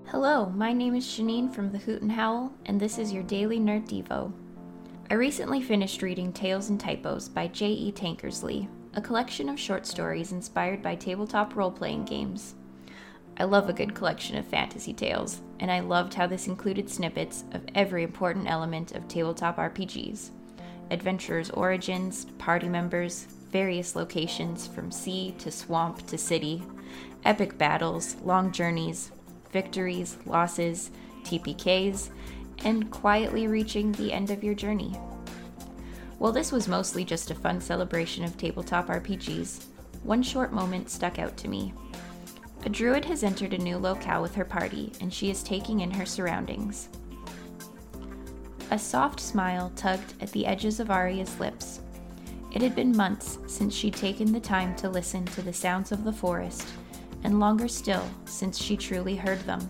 Hello, my name is Shanine from The Hoot and Howl, and this is your Daily Nerd Devo. I recently finished reading Tales and Typos by J.E. Tankersley, a collection of short stories inspired by tabletop role-playing games. I love a good collection of fantasy tales, and I loved how this included snippets of every important element of tabletop RPGs. Adventurers' origins, party members, various locations from sea to swamp to city, epic battles, long journeys, victories, losses, TPKs, and quietly reaching the end of your journey. While this was mostly just a fun celebration of tabletop RPGs, one short moment stuck out to me. A druid has entered a new locale with her party, and she is taking in her surroundings. A soft smile tugged at the edges of Arya's lips. It had been months since she'd taken the time to listen to the sounds of the forest, and longer still since she truly heard them.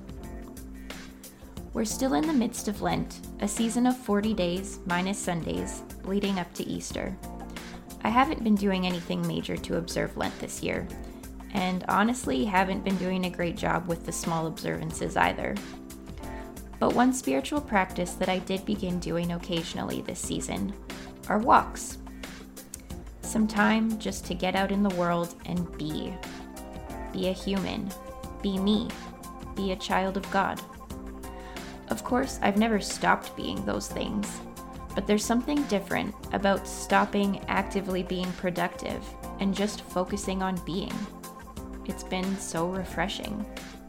We're still in the midst of Lent, a season of 40 days minus Sundays, leading up to Easter. I haven't been doing anything major to observe Lent this year, and honestly haven't been doing a great job with the small observances either. But one spiritual practice that I did begin doing occasionally this season are walks. Some time just to get out in the world and be. Be a human. Be me. Be a child of God. Of course, I've never stopped being those things, but there's something different about stopping actively being productive and just focusing on being. It's been so refreshing.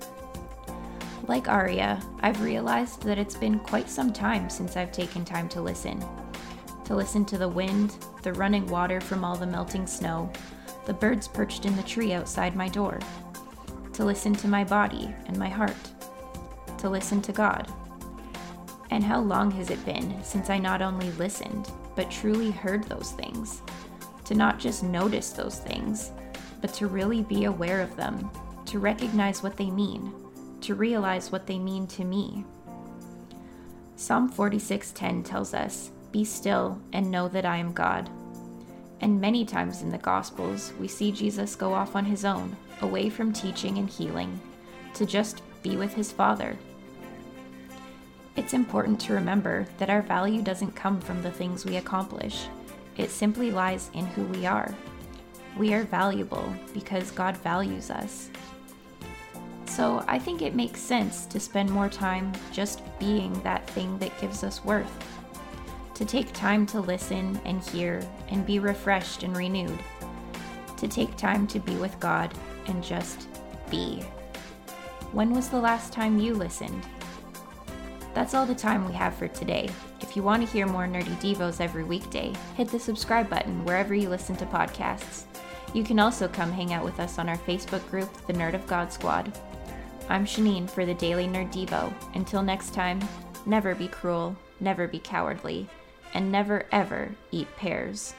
Like Arya, I've realized that it's been quite some time since I've taken time to listen. To listen to the wind, the running water from all the melting snow, the birds perched in the tree outside my door. To listen to my body and my heart. To listen to God. And how long has it been since I not only listened, but truly heard those things? To not just notice those things, but to really be aware of them, to recognize what they mean, to realize what they mean to me. Psalm 46:10 tells us, "Be still and know that I am God." And many times in the Gospels, we see Jesus go off on his own, away from teaching and healing, to just be with his Father. It's important to remember that our value doesn't come from the things we accomplish. It simply lies in who we are. We are valuable because God values us. So I think it makes sense to spend more time just being that thing that gives us worth. To take time to listen and hear and be refreshed and renewed. To take time to be with God and just be. When was the last time you listened? That's all the time we have for today. If you want to hear more Nerdy Devos every weekday, hit the subscribe button wherever you listen to podcasts. You can also come hang out with us on our Facebook group, The Nerd of God Squad. I'm Shanine for the Daily Nerd Devo. Until next time, never be cruel, never be cowardly, and never ever eat pears.